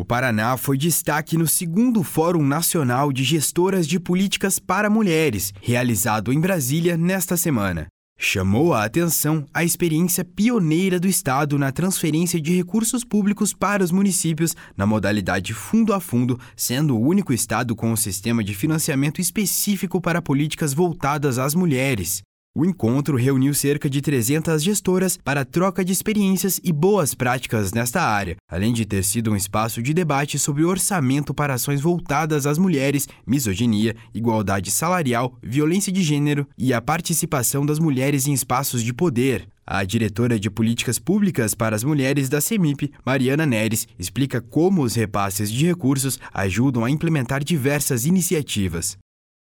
Paraná foi destaque no 2º Fórum Nacional de Gestoras de Políticas para Mulheres, realizado em Brasília nesta semana. Chamou a atenção a experiência pioneira do Estado na transferência de recursos públicos para os municípios na modalidade fundo a fundo, sendo o único Estado com um sistema de financiamento específico para políticas voltadas às mulheres. O encontro reuniu cerca de 300 gestoras para troca de experiências e boas práticas nesta área, além de ter sido um espaço de debate sobre orçamento para ações voltadas às mulheres, misoginia, igualdade salarial, violência de gênero e a participação das mulheres em espaços de poder. A diretora de Políticas Públicas para as Mulheres da CEMIP, Mariana Neres, explica como os repasses de recursos ajudam a implementar diversas iniciativas.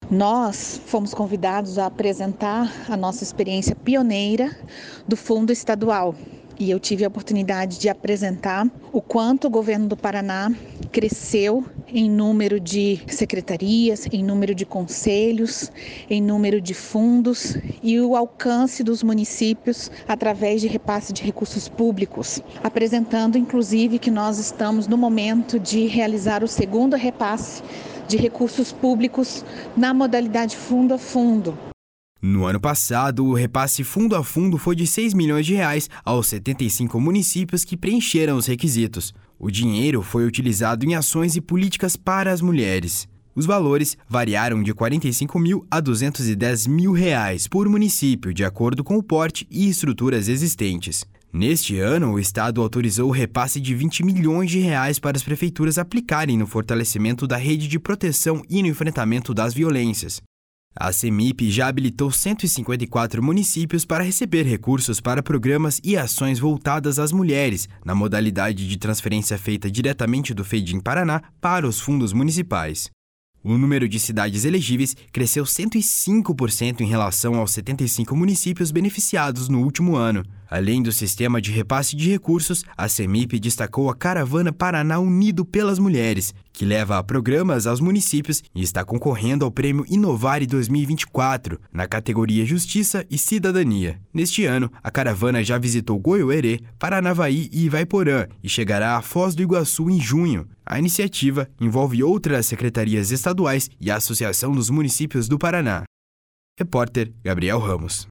Nós fomos convidados a apresentar a nossa experiência pioneira do Fundo Estadual e eu tive a oportunidade de apresentar o quanto o governo do Paraná cresceu em número de secretarias, em número de conselhos, em número de fundos e o alcance dos municípios através de repasse de recursos públicos, apresentando inclusive que nós estamos no momento de realizar o 2º repasse de recursos públicos na modalidade fundo a fundo. No ano passado, o repasse fundo a fundo foi de R$ 6 milhões aos 75 municípios que preencheram os requisitos. O dinheiro foi utilizado em ações e políticas para as mulheres. Os valores variaram de R$ 45 mil a R$ 210 mil por município, de acordo com o porte e estruturas existentes. Neste ano, o Estado autorizou o repasse de R$ 20 milhões para as prefeituras aplicarem no fortalecimento da rede de proteção e no enfrentamento das violências. A CEMIP já habilitou 154 municípios para receber recursos para programas e ações voltadas às mulheres, na modalidade de transferência feita diretamente do FEDIM Paraná para os fundos municipais. O número de cidades elegíveis cresceu 105% em relação aos 75 municípios beneficiados no último ano. Além do sistema de repasse de recursos, a CEMIP destacou a Caravana Paraná Unido pelas Mulheres, que leva programas aos municípios e está concorrendo ao Prêmio Inovare 2024, na categoria Justiça e Cidadania. Neste ano, a caravana já visitou Goiôerê, Paranavaí e Ivaiporã e chegará a Foz do Iguaçu em junho. A iniciativa envolve outras secretarias estaduais e a Associação dos Municípios do Paraná. Repórter Gabriel Ramos.